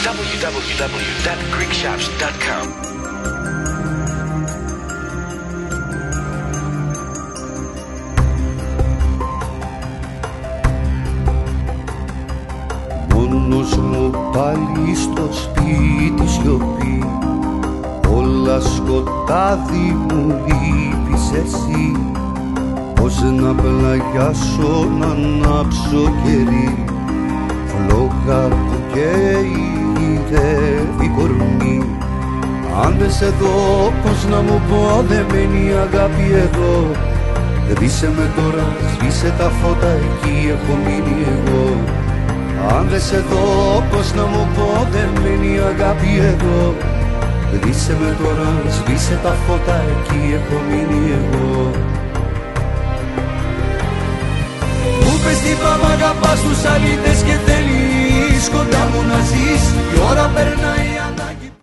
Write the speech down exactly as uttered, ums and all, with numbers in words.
double-u double-u double-u dot greek shops dot com. Μόνος μου πάλι στο σπίτι σιωπή, όλα σκοτάδι μου λείπεις εσύ. Πώς να πλαγιάσω, να ανάψω κερί, φλόγα που καίει γυρεύει κορμί. Αν δεν σε δω, πώς να μου πω, δεν μένει αγάπη εδώ. Σβήσε με τώρα, σβήσε τα φώτα, εκεί έχω μείνει εγώ. Αν δεν σε δω, πώς να μου πω, δεν μένει αγάπη εδώ. Σβήσε με τώρα, σβήσε τα φώτα, εκεί έχω μείνει εγώ. Μου πες τι πάμε, αγαπάς τους αλήτες και θέλεις κοντά μου να ζεις. Η ώρα περνάει.